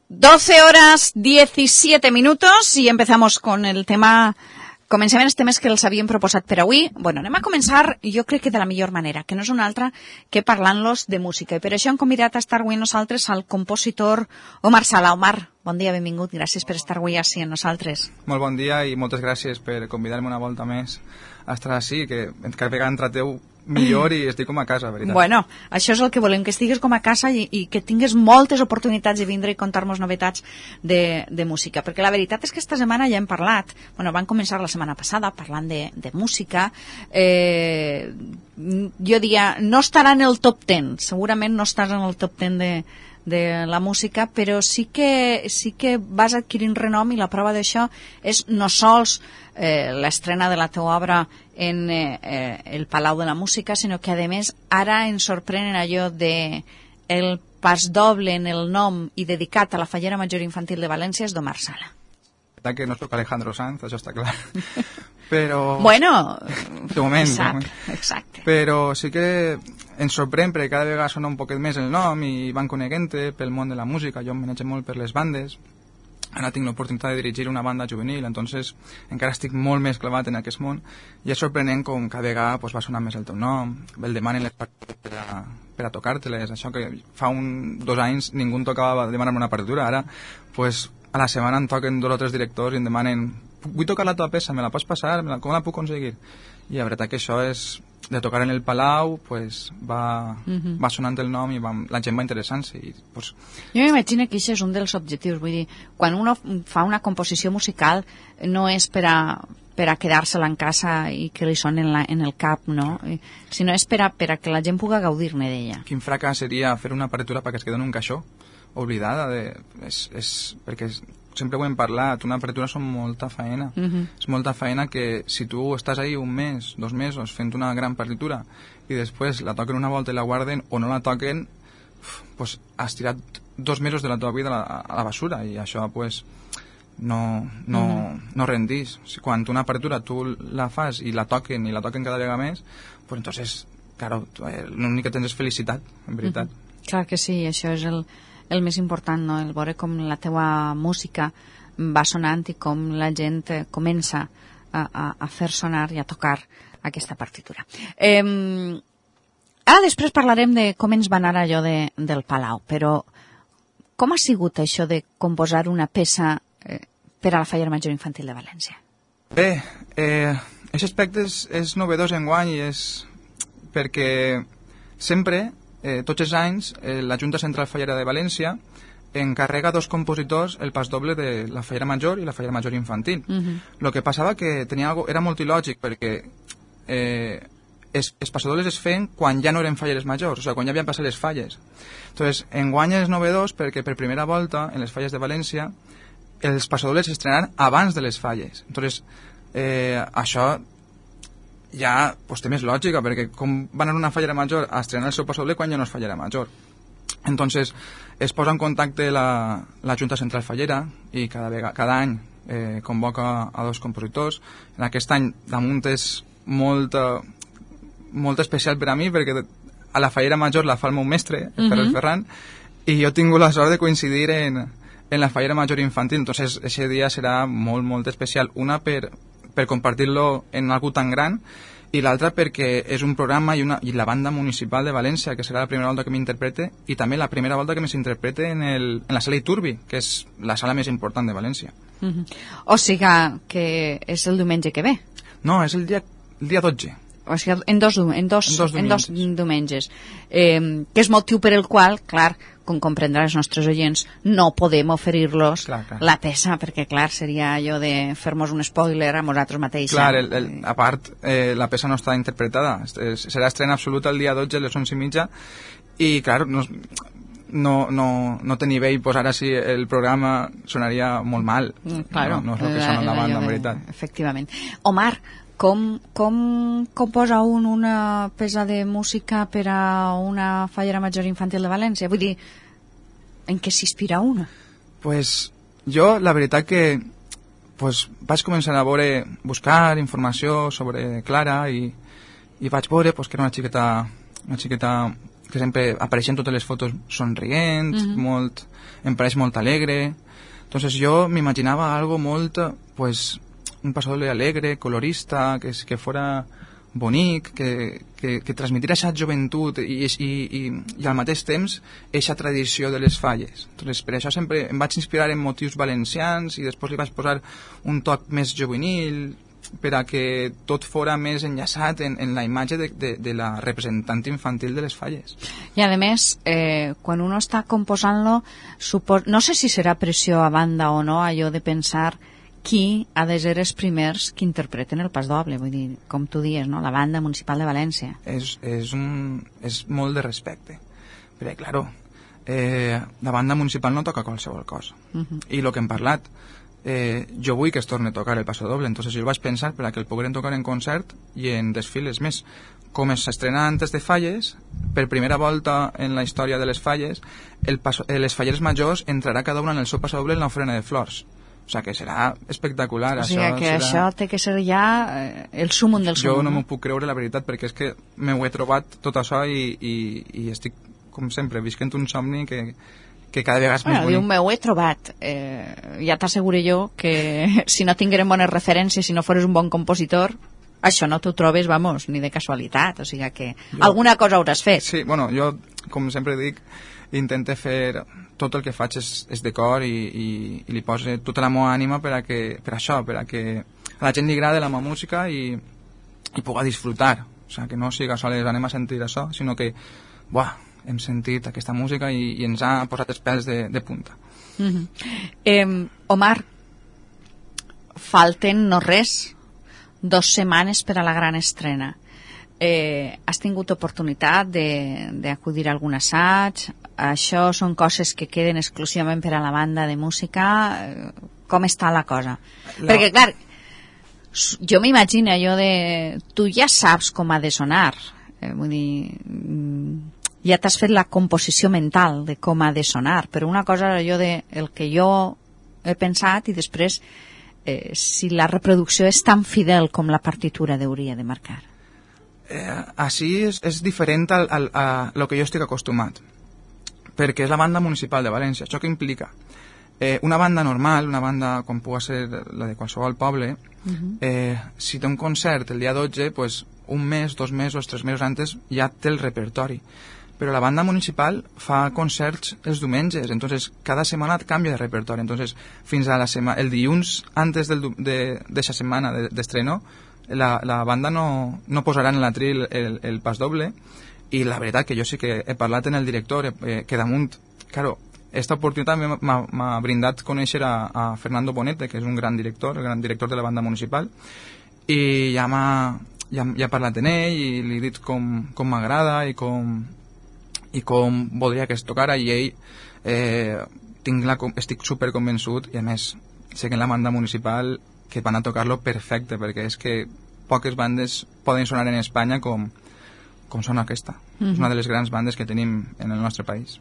12:17 y empezamos con el tema. Comencem els temes que els havíem proposat per avui. Bueno, anem a començar, jo crec que de la millor manera, que no és una altra que parlant-los de música. I per això hem convidat a estar avui amb nosaltres al compositor Omar Sala. Omar, bon dia, benvingut. Gràcies per estar avui així amb nosaltres. Molt bon dia i moltes gràcies per convidar-me una volta més a estar així, que cada vegada entrateu millor i estic com a casa, veritat. Bueno, això és el que volem, que estigues com a casa i que tingues moltes oportunitats de vindre i contar-nos novetats de música, perquè la veritat és que esta setmana ja hem parlat, bueno, van començar la setmana passada parlant de música, jo diria, no estarà en el top 10, segurament no estàs en el top 10 de la música, però sí que vas adquirint renom, i la prova d'això és no sols l'estrena de la teva obra en el Palau de la Música, sinó que a més ara ens sorprenen allò de el pas doble en el nom i dedicat a la Fallera Major Infantil de València és d'Omar Sala. Que no soc Alejandro Sanz, això està clar. Però... Bueno, de moment, exacte. Però sí que ens sorprèn perquè cada vegada sona un poquet més el nom i van coneguent-te pel món de la música. Jo em manejo molt per les bandes. Ara tinc l'oportunitat de dirigir una banda juvenil, entonces encara estic molt més clavat en aquest món i és sorprenent com cada vegada pues, va sonar més el teu nom, el demanen les partitures per a tocar-te-les, això que fa 2 anys ningú em tocava demanar-me una partitura, ara pues, a la setmana em toquen 2 o 3 directors i em demanen, vull tocar la teva peça, me la pots passar? Com la puc aconseguir? I la veritat que això és, de tocar en el Palau, pues, va sonant el nom i la gent va interessant-se. Pues... Jo m'imagino que això és un dels objectius, vull dir, quan uno fa una composició musical no és per a quedar-se-la en casa i que li soni en el cap, no? Sinó és per a que la gent pugui gaudir-ne d'ella. Quin fracàs seria fer una partitura perquè es quedi en un caixó, oblidada, perquè sempre ho hem parlat, una partitura són molta feina. És molta feina que si tu estàs ahí 1 mes, 2 mesos fent una gran partitura i després la toquen una volta i la guarden o no la toquen, pues has tirat 2 mesos de la teva vida a la basura i això pues no rendís. Quan una partitura tu la fas i la toquen cada vegada més, pues entonces, claro, l'únic que tens és felicitat, en veritat. Clar que sí, això és el més important, no? El veure com la teua música va sonant i com la gent comença a fer sonar i a tocar aquesta partitura. Ara després parlarem de com ens va anar allò del Palau, però com ha sigut això de composar una peça per a la Fallera Major Infantil de València? Bé, aquest aspecte és novedós enguany i és perquè sempre tots els anys la Junta Central Fallera de València encarrega 2 compositors el pas doble de la Fallera Major i la Fallera Major Infantil. Lo que passava que era molt il·lògic perquè els passadobles es feien quan ja no eren falleres majors, o sigui, quan ja havien passat les falles. Entonces, enguany és novedós perquè per primera volta en les falles de València els passadobles s'estrenaran abans de les falles. Entonces, això ja pues, té més lògica, perquè com van anar una fallera major a estrenar el seu passadoble quan ja no és fallera major. Entonces, es posa en contacte la Junta Central Fallera i cada any convoca a 2 compositors. En aquest any, damunt és molt especial per a mi, perquè a la fallera major la fa el meu mestre, el Ferran, i jo he tingut la sort de coincidir en la Fallera Major Infantil. Entonces, ese dia serà molt, molt especial. Una per compartir-lo en algo tan gran i l'altra perquè és un programa i la banda municipal de València, que serà la primera volta que m'interprete i també la primera volta que s'interprete en la sala Iturbi, que és la sala més important de València. O sigui que és el diumenge que ve? No, és el dia 12. O sigui, en dos diumenges. Que és motiu per el qual, clar, com comprendran els nostres oients, no podem oferir-los la peça, perquè, clar, seria allò de fer-nos un spoiler a nosaltres mateixos. Clar, a part, la peça no està interpretada. Serà estrena absoluta el dia 12 a les 11:30 i, clar, no té nivell, pues ara sí el programa sonaria molt mal. Claro, no és el que sona la banda, en veritat. Efectivament. Omar, com composa una peça de música per a una Fallera Major Infantil de València? Vull dir, en què s'inspira una? Pues jo, la veritat que vaig començar a buscar informació sobre Clara i vaig veure que era una xiqueta que sempre apareixen totes les fotos somrient, em pareix molt alegre. Entonces yo me imaginaba algo molt, pues, un pasodoble alegre, colorista, que fuera bonic, que transmitira aquesta joventut i al mateix temps aquesta tradició de les falles. Entonces, per això sempre em vaig inspirar en motius valencians i després li vaig posar un toc més juvenil per a que tot fora més enllaçat en la imatge de la representant infantil de les falles. I a més, quan uno està composant-lo, no sé si serà pressió a banda o no, allò de pensar qui ha de ser els primers que interpreten el pas doble, vull dir, com tu dius, no? La banda municipal de València. És molt de respecte, perquè, claro, la banda municipal no toca qualsevol cosa. I el que hem parlat, jo vull que es torni a tocar el pasodoble, entonces jo vaig pensar per a que el pogueren tocar en concert i en desfiles més. Com s'estrena antes de falles, per primera volta en la història de les falles, les falleres majors entrarà cada una en el seu pasodoble en l'ofrena de flors. O sigui que serà espectacular. O sigui que això té que ser ja el súmum del súmum. Jo no m'ho puc creure, la veritat, perquè és que m'ho he trobat tot això i estic, com sempre, visquent un somni que cada vegada és més bonic. M'ho he trobat. Ja t'asseguro jo que si no tinguérem bones referències, si no fores un bon compositor, això no t'ho trobes, vamos, ni de casualitat. O sigui que alguna cosa hauràs fet. Sí, bueno, jo, com sempre dic, intento fer tot el que faig és de cor i li poso tota la meva ànima per a que a la gent li agrada la meva música i pugui disfrutar. O sigui, que no siga sols anem a sentir això, sinó que hem sentit aquesta música i ens ha posat els pèls de punta. Omar, falten no res 2 setmanes per a la gran estrena. Has tingut oportunitat d'acudir a algun assaig? Això són coses que queden exclusivament per a la banda de música? Com està la cosa? Perquè, clar, jo m'imagino allò de... Tu ja saps com ha de sonar. Vull dir, ja t'has fet la composició mental de com ha de sonar, però una cosa és allò de el que jo he pensat i després si la reproducció és tan fidel com la partitura hauria de marcar. Així és diferent a lo que jo estic acostumat, perquè és la banda municipal de València. Això que implica? Una banda normal, una banda com pugui ser la de qualsevol poble, si té un concert el dia 12, pues, un mes, 2 mesos, 3 mesos antes ja té el repertori. Però la banda municipal fa concerts els diumenges, entonces cada setmana canvia de repertori. Entonces, fins a el dilluns antes d'aquesta setmana d'estreno, la banda no posarà en l'atril el pas doble, i la veritat que jo sí que he parlat en el director, que damunt, claro, esta oportunitat m'ha brindat conèixer a Fernando Bonete, que és un gran director, el gran director de la banda municipal, i ja he parlat en ell i li he dit com m'agrada i com voldria que es tocara, i ell estic superconvençut, i a més sé que en la banda municipal que van a tocar-lo perfecte, perquè és que poques bandes poden sonar en Espanya com sona aquesta. És una de les grans bandes que tenim en el nostre país.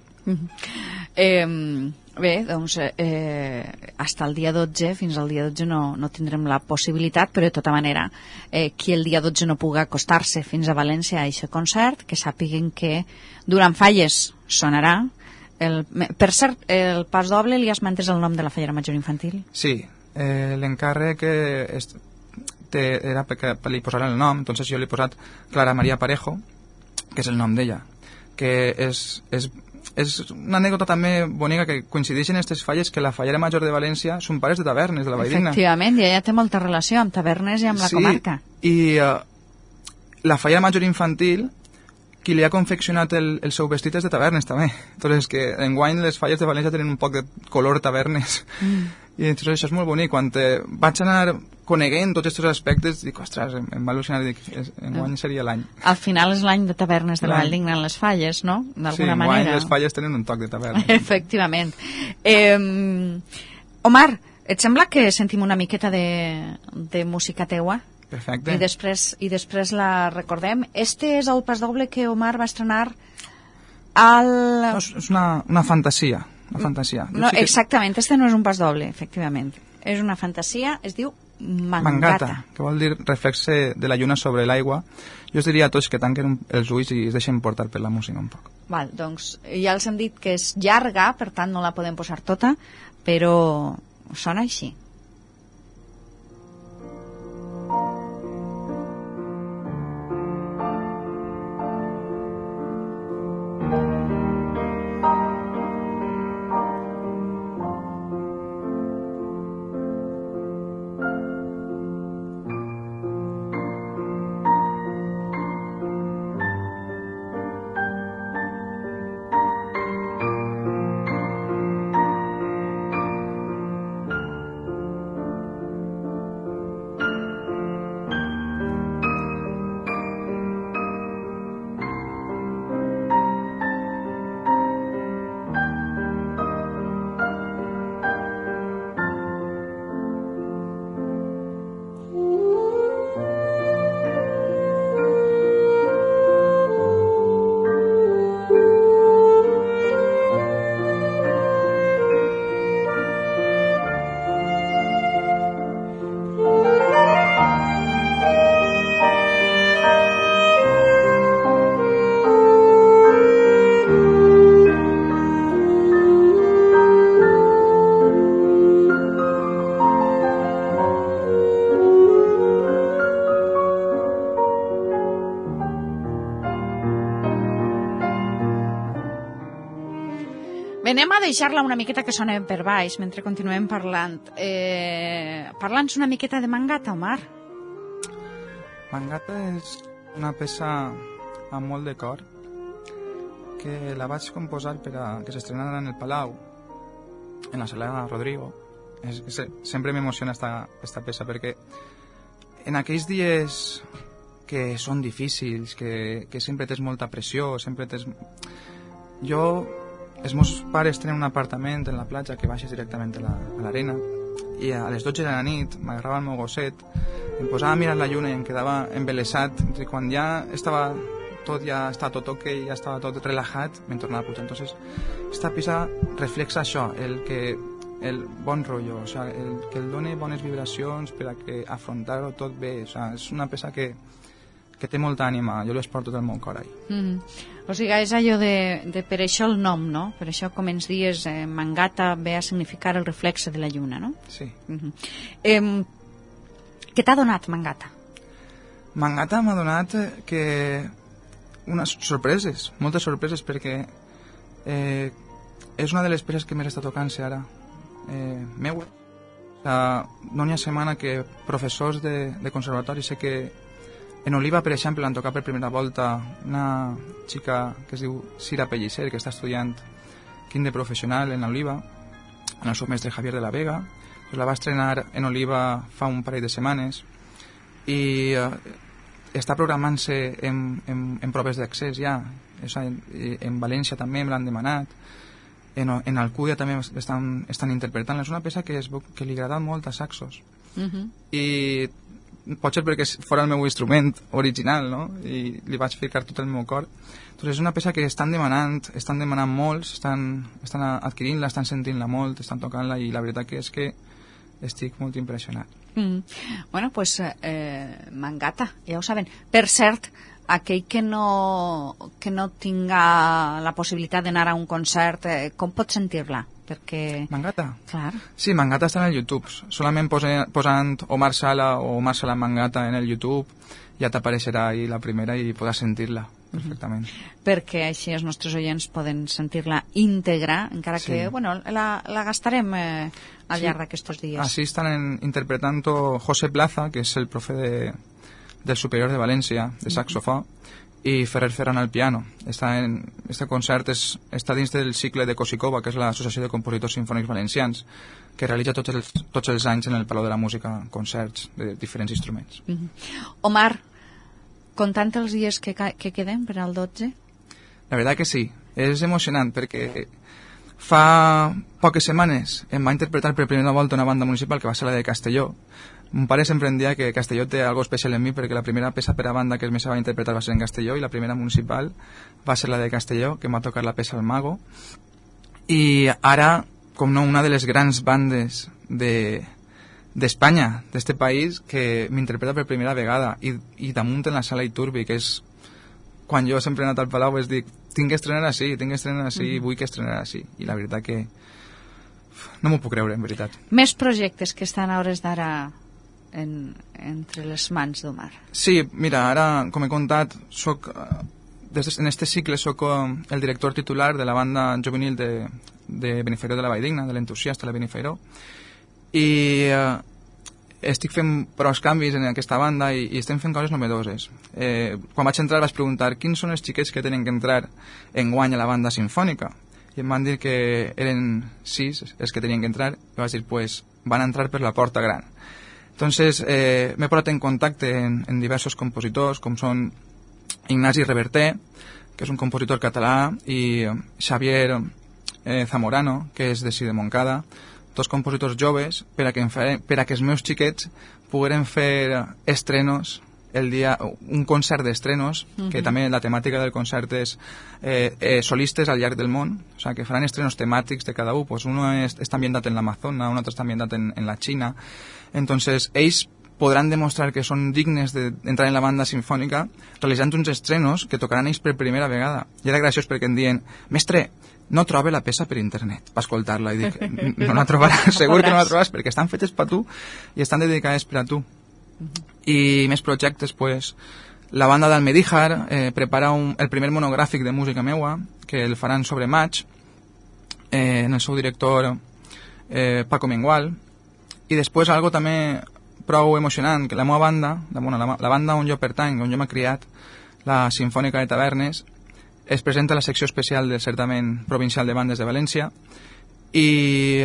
Bé, doncs fins al dia 12, fins al dia 12 no tindrem la possibilitat, però de tota manera qui el dia 12 no pugui acostar-se fins a València a aquest concert, que sàpiguen que durant falles sonarà. Per cert, el pas doble li has mantès el nom de la fallera major infantil? Sí, l'encàrrec era perquè li posaran el nom, entonces jo li he posat Clara María Parejo, que és el nom d'ella, que és una anècdota també bonica que coincideixen aquestes falles, que la fallera major de València són pares de Tavernes, de la Valldigna. Efectivament, i ella té molta relació amb Tavernes i amb la comarca. Sí, i la fallera major infantil, qui li ha confeccionat el seu vestit és de Tavernes també. Entonces, que enguany les falles de València tenen un poc de color Tavernes. I entonces això és molt bonic. Quan vaig anar coneguent tots aquests aspectes, dic, ostres, em va al·lucinar, dic, enguany seria l'any. Al final és l'any de Tavernes de la Valldigna en les falles, no? D'alguna manera. Sí, enguany les falles tenen un toc de Tavernes. Efectivament. Omar, et sembla que sentim una miqueta de música teua? Perfecte. I després la recordem. Este és el pas doble que Omar va estrenar al... No, és una fantasia. Una fantasia. No, exactament, este no és un pas doble, efectivament. És una fantasia, es diu Mangata, que vol dir reflexe de la lluna sobre l'aigua. Jo us diria a tots que tanquen els ulls i es deixen portar per la música un poc. Val, doncs ja els hem dit que és llarga, per tant no la podem posar tota, però sona així. Anem a deixar-la una miqueta que sona per baix mentre continuem parlant. Parla'ns una miqueta de Mangata, Omar. Mangata és una peça amb molt de cor que la vaig composar per a que s'estrenara en el Palau, en la sala Rodrigo. Sempre m'emociona esta peça perquè en aquells dies que són difícils, que sempre tens molta pressió, sempre tens... Els meus pares tenen un apartament en la platja que baixes directament a l'arena i a les 12 de la nit m'agarrava el meu gosset, em posava a mirar la lluna i em quedava embelesat i quan ja estava tot ok, ja estava tot relajat, me'n tornava a pujar. Entonces, esta peça reflexa això, el bon rotllo, o sea, que el doni bones vibracions per a que afrontar-ho tot bé. O sea, és una peça que té molta ànima, jo l'esporto tot el meu cor ahí. O sigui, és allò de per això el nom, no? Per això, com ens dies, Mangata ve a significar el reflexe de la lluna, no? Sí. Què t'ha donat Mangata? Mangata m'ha donat unes sorpreses, moltes sorpreses, perquè és una de les peces que més està tocant-se ara meu. No n'hi ha setmana que professors de conservatori, sé que en Oliva, per exemple, l'han tocat per primera volta una xica que es diu Sira Pellicer, que està estudiant quint de professional en Oliva, en el seu mestre Javier de la Vega. Pues la va estrenar en Oliva fa un parell de setmanes i està programant-se en proves d'accés ja. En València també me l'han demanat, en Alcúdia també estan interpretant. És una peça que li agrada molt a saxos. I potser perquè fora el meu instrument original, no? I li vaig ficar tot el meu cor. Doncs és una peça que estan demanant molts, estan adquirint-la, estan sentint-la molt, estan tocant-la, i la veritat que és que estic molt impressionat. Bueno, pues Mangata, ja ho saben. Per cert, aquell que no tinga la possibilitat d'anar a un concert, com pot sentir-la? Perquè... Mangata? Clar. Sí, Mangata està en el YouTube. Solament posant Omar Sala o Omar Sala Mangata en el YouTube ja t'apareixerà ahí la primera i podràs sentir-la perfectament. Perquè així els nostres oients poden sentir-la íntegra, encara que, bueno, la gastarem al llarg d'aquests dies. Així estan interpretant José Plaza, que és el profe del Superior de València, de saxofó, i Ferrer Ferran al piano. Este concert està dins del cicle de Kosikova, que és l'Associació de Compositors Simfònics Valencians, que realitza tots els anys en el Palau de la Música concerts de diferents instruments. Omar, comptant els dies que queden per al 12? La veritat que sí, és emocionant perquè fa poques setmanes em va interpretar per primera volta una banda municipal que va ser la de Castelló. Mon pare sempre em deia que Castelló té algo especial en mi perquè la primera peça per a banda que es va interpretar va ser en Castelló i la primera municipal va ser la de Castelló, que em va tocar la peça al Mago. I ara, com no, una de les grans bandes de d'Espanya, d'este país, que m'interpreta per primera vegada, i damunt en la sala Iturbi, que és quan jo sempre he anat al Palau, dic, tinc que estrenar així, i vull que estrenar així, i la veritat que no m'ho puc creure, en veritat. Més projectes que estan a hores d'ara entre les mans d'Omar. Sí, mira, ara, com he contat, en este cicle soc el director titular de la banda juvenil de Benifairó de la Valldigna, de l'entusiasta de la Benifairó, i estic fent prou canvis en aquesta banda i estem fent coses novedoses. Quan vaig entrar vaig preguntar quins són els xiquets que tenen que entrar enguany a la banda sinfònica, i em van dir que eren 6 els que tenien que entrar, i vaig dir, pues, van entrar per la porta gran. Entonces, m'he posat en contacte en diversos compositors, com són Ignasi Reverter, que és un compositor català, i Xavier Zamorano, que és de Montcada, dos compositors joves, per a que els meus xiquets pogueren fer estrenos el dia, un concert d'estrenos, que també la temàtica del concert és solistes al llarg del món, o sigui, que faran estrenos temàtics de cada un, pues uno està ambientat en l'Amazona, un altre està ambientat en la Xina. Entonces, ells podran demostrar que són dignes d'entrar en la banda sinfònica realitzant uns estrenos que tocaran ells per primera vegada. I era graciós perquè em diuen, mestre, no trobe la peça per internet per escoltar-la, i dic, no la trobaràs, segur que no la trobaràs, perquè estan fetes per tu i estan dedicades per a tu. I més projectes, pues, la banda d'Almedíjar prepara el primer monogràfic de música meua, que el faran sobre maig, en el seu director Paco Mengual, i després algo també prou emocionant, que la meva banda, la banda on jo pertany, on jo m'he criat, la Sinfònica de Tavernes, es presenta a la secció especial del certamen provincial de bandes de València, i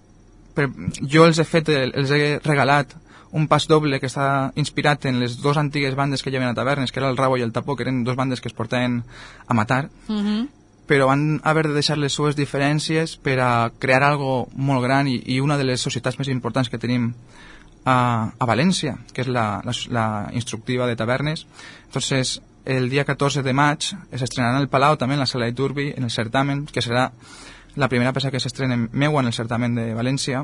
jo els he regalat un pas doble que està inspirat en les dues antigues bandes que hi havia a Tavernes, que era el Rabo i el Tapó, que eren dues bandes que es portaven a matar, però van haver de deixar les seues diferències per a crear algo molt gran, i una de les societats més importants que tenim a València, que és la Instructiva de Tavernes. Entonces, el dia 14 de maig s'estrenarà en el Palau, també en la sala Iturbi, en el certamen, que serà la primera peça que s'estrena meua en el certamen de València,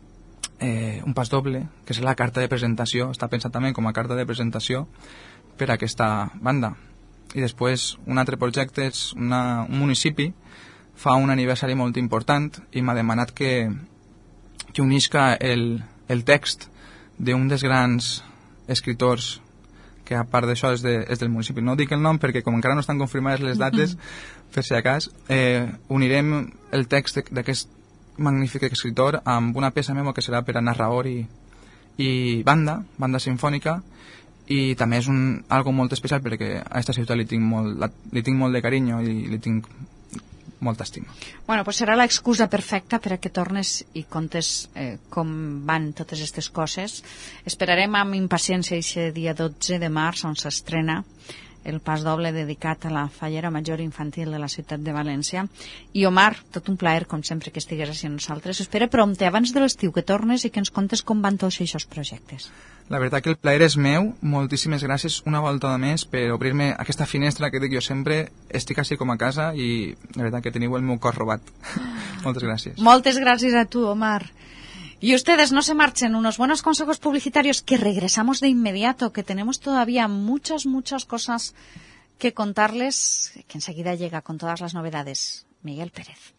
un pas doble, que serà la carta de presentació, està pensat també com a carta de presentació per a aquesta banda. I després, un altre projecte és un municipi fa un aniversari molt important i m'ha demanat que unisca el text d'un dels grans escriptors que a part d'això és del municipi. No dic el nom perquè com encara no estan confirmades les dates, per si acas, unirem el text d'aquest magnífic escritor amb una peça meva que serà per a narrador i banda sinfònica, i també és algo molt especial perquè a aquesta ciutat li tinc molt de carinyo i li tinc molta estima. Bueno, pues serà l'excusa perfecta per a que tornes i contes com van totes aquestes coses. Esperarem amb impaciència aquest dia 12 de març on s'estrena el pas doble dedicat a la Fallera Major Infantil de la ciutat de València. I Omar, tot un plaer, com sempre, que estigués així amb nosaltres. Espera prompte, abans de l'estiu, que tornes i que ens contes com van tots aquests projectes. La veritat que el plaer és meu. Moltíssimes gràcies una volta més per obrir-me aquesta finestra que dic jo sempre. Estic així com a casa i la veritat que teniu el meu cor robat. Moltes gràcies. Moltes gràcies a tu, Omar. Y ustedes no se marchen, unos buenos consejos publicitarios que regresamos de inmediato, que tenemos todavía muchas cosas que contarles, que enseguida llega con todas las novedades. Miguel Pérez.